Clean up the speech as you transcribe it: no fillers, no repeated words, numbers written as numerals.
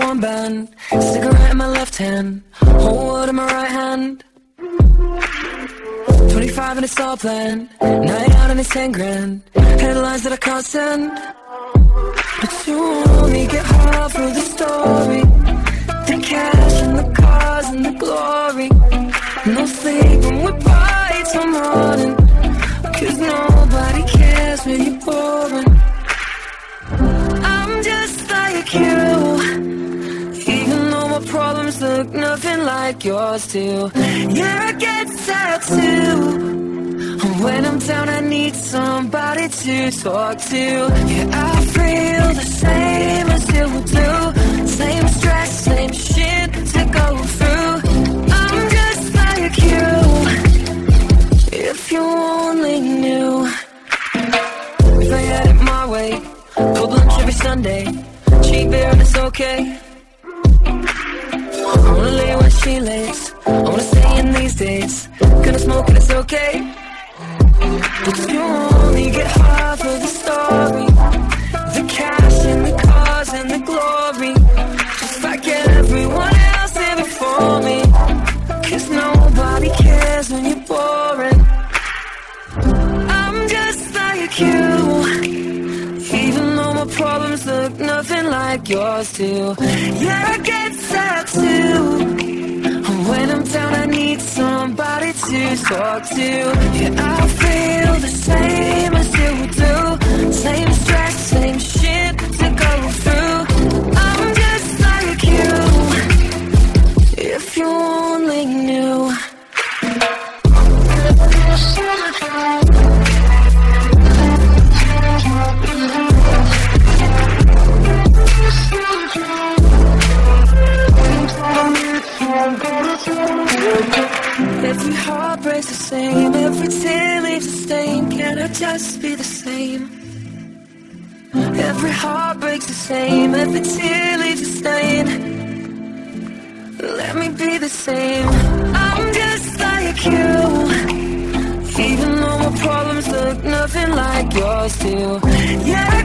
armband, cigarette in my left hand, whole world in my right hand. 25 and it's all planned, night out and it's 10 grand, headlines that I can't send. But you only get half of the story, the cash and the cars and the glory. No sleep when we party till morning, 'cause nobody cares when you're boring. I'm just like you, even though my problems look nothing like yours do. Yeah, I get sad too, and when I'm down I need somebody to talk to. Yeah, I feel the same as you do, same stress, same shit to go through. I'm just like you, if you only knew. If I had it my way, cold lunch every Sunday, cheap beer and it's okay. I wanna lay where she lays, I wanna stay in these days, gonna smoke and it's okay. But you only get half of the story, the cash and the cars and the glory, just like everyone else here before me. 'Cause nobody cares when you're boring. I'm just like you, even though my problems look nothing like yours do. Yeah, I get sad too, and when I'm down I need somebody to talk to. Yeah, I feel the same as you do, same stress, same shit to go through. I'm just like you, if you only knew. Every heart breaks the same, every tear leaves a stain. Can I just be the same? Every heart breaks the same, every tear leaves a stain. Let me be the same. I'm just like you, even though my problems look nothing like yours do. Yeah,